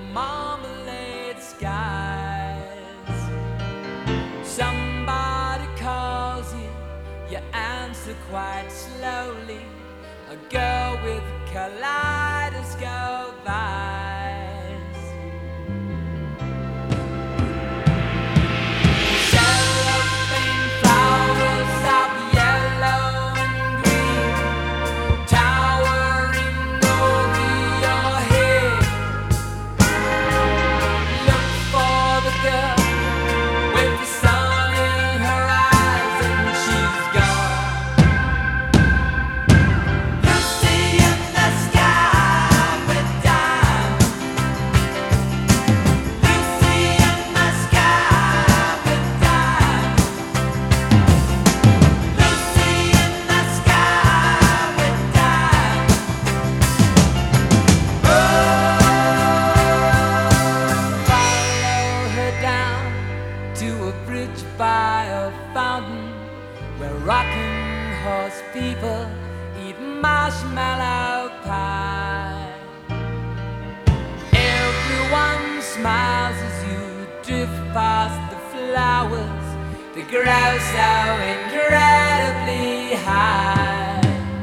marmalade skies. Somebody calls you, you answer quite slowly. A girl with kaleidoscope eyes. Cellophane flowers of yellow and green, towering over your head. Look for the girl with the sun in her eyes, and she's gone. Lucy in the sky with diamonds. Lucy in the sky with diamonds. Lucy in the sky with diamonds. Follow her down to a bridge by a fountain where rocking horse people eat marshmallow pie. Everyone smiles as you drift past the flowers that grow so incredibly high.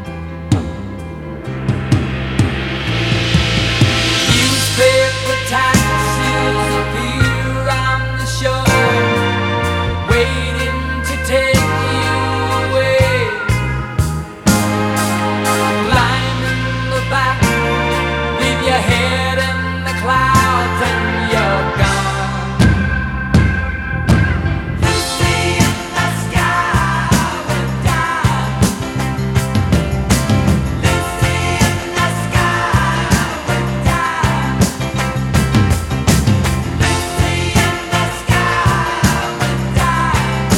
Newspaper taxis appear on the shore, waiting to take you away. Climb in the back, leave your head in the clouds, and you're gone. Lucy in the sky with diamonds. Lucy in the sky with diamonds. Lucy in the sky with diamonds.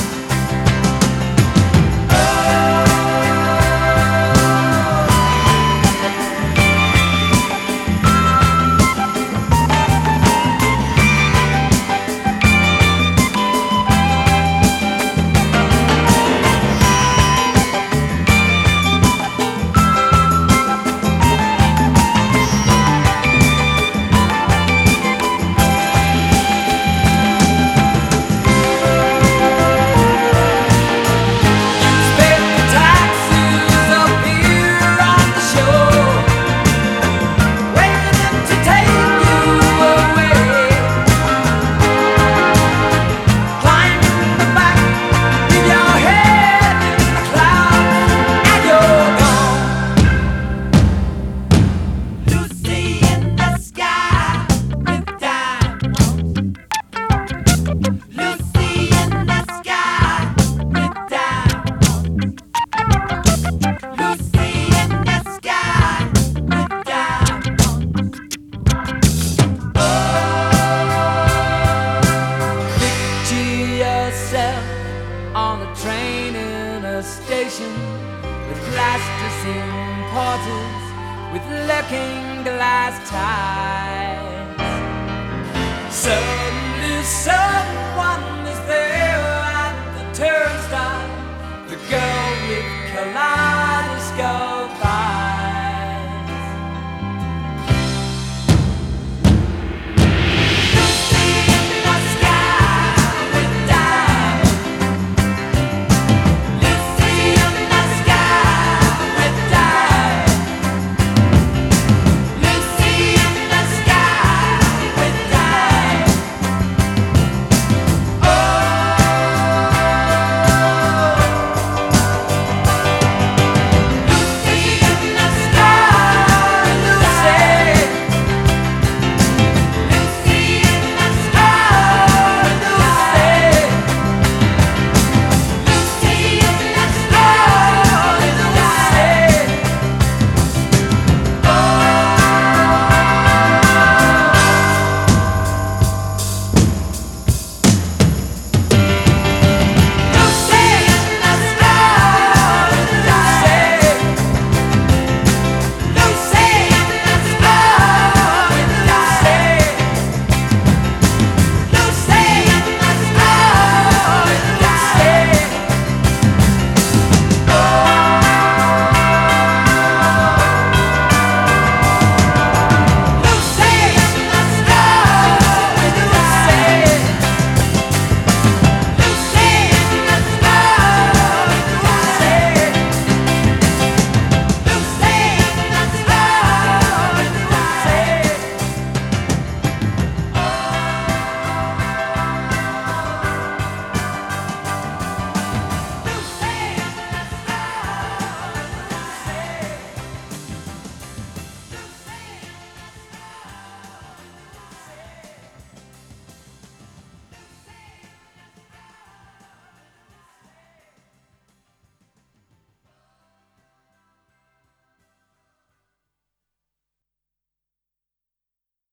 Newspaper taxis appear on the shore, waiting to take you away. Climb in the back, leave your head in the clouds, and you're gone. Lucy in the sky with diamonds. Lucy in the sky with diamonds. Lucy in the sky with diamonds. Picture yourself on a train in a station with plasticine porters with looking glass ties. Suddenly,